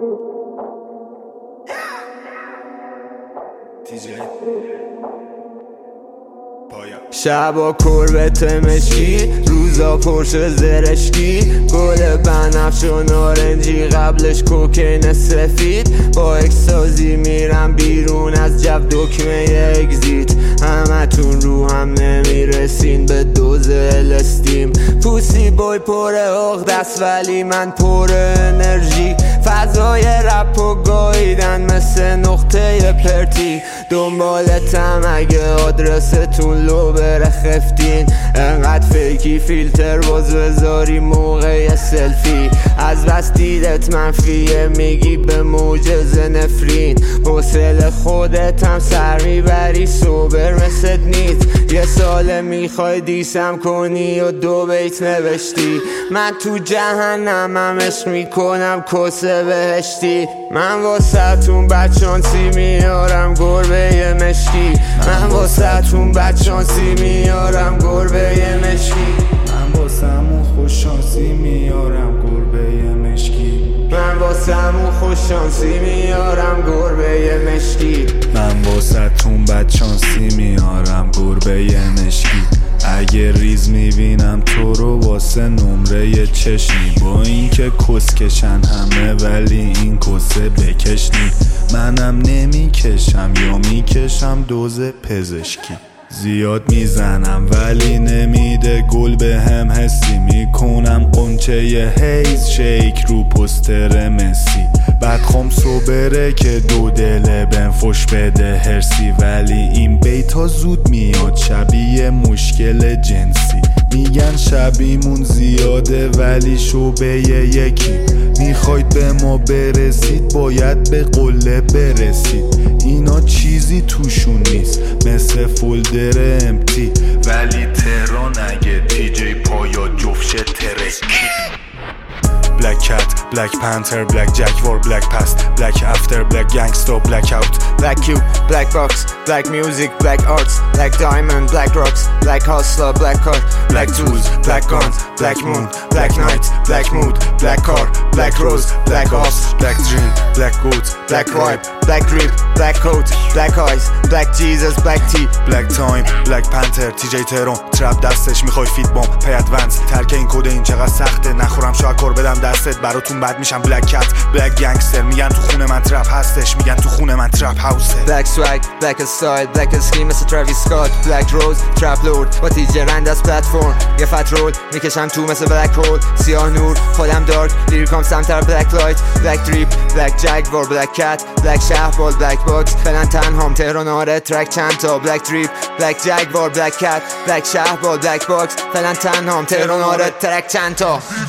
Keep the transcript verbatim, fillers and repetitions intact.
شبا کربت مشکی، روزا پرش زرشکی، گل بنفش و نارنجی، قبلش کوکین سفید. با اکسازی میرم بیرون از جو، دکمه اگزیت. همه تون رو هم نمیرسین به دوز الستیم. پوسی بای پر عقد است ولی من پر انرژی. فضای رپ و گاییدن مثل نقطه پرتی. دنبالتم اگه آدرستون لو بره خفتین. انقدر فیکی فیلتر باز بذاری موقع سلفی. از بس دیدت منفیه میگی به موجز نفرین. حوصله خودت هم سر میبری سوبر مثل نیست. یه سال میخوای دیسم کنی و دو بیت نوشتی. من تو جهنمم عشق میکنم کسه بهشتی. من واسه تون بچانسی میارم گربه مشکی. من واسه تون بچانسی میارم گربه مشکی. من واسه همون خوششانسی میارم گربه مشکی. من واسه همون خوششانسی میارم گربه مشکی. من واسه تون بچانسی میارم گربه مشکی. اگه ریز میبینم تو رو واسه نمره چشمی. با اینکه کس کشن همه ولی این کسه بکشنی. منم نمیکشم یا میکشم دوز پزشکی. زیاد میزنم ولی نمیده گل به هم حسی. میکنم قنچه هیز شیک رو پستر مسی. بدخوام صبره که دو دله بنفش بده هرسی. ولی این بیتا زود میاد شبیه مشکل جنسی. میگن شبیمون زیاده ولی شعبه یکی. میخواید به ما برسید باید به قله برسید. اینا چیزی توشون نیست مثل فولدر امتی. ولی تهران اگه دیجی پایا جفشه ترکی. Black Cat, Black Panther, Black Jaguar, Black Past, Black After, Black Gangsta, Black Out, Black Cube, Black Box, Black Music, Black Arts, Black Diamond, Black Rocks, Black Hustler, Black Car, Black Tools, Black Guns, Black Moon, Black Night, Black Mood, Black Car, Black Rose, Black Ops, Black Dream, Black Goat, Black Vibe, Black Grip, Black Coat, Black Eyes, Black Jesus, Black Tea, Black Time, Black Panther, تی جی تهران. ترپ دستش میخوای فیت بام پی ادوانس. ترک این کد این چقدر سخته نخورم شاکر بدم دستت براتون بد میشم. Black Cat, Black Gangster. میگن تو خونه من ترپ هستش. میگن تو خونه من ترپ هاوسه. Black Swag, Black Style, Black Scheme مثل Travis Scott, Black Rose, Trap Lord با تی جی رند از پلتفرم. یه فت رول میکشم تو مثل Black Hole. سیاه نور خودم دارک لیریکام سمتر Black Light, Black Drip, Black Jaguar, Black Cat, Black شهبال, Black Box. فعلا تنهام تهران آره ترک چند تا. Black Drip, Black Jaguar, Black Cat, Black شهبال, Black Box. فعلا تنهام تهران آره ترک چند تا.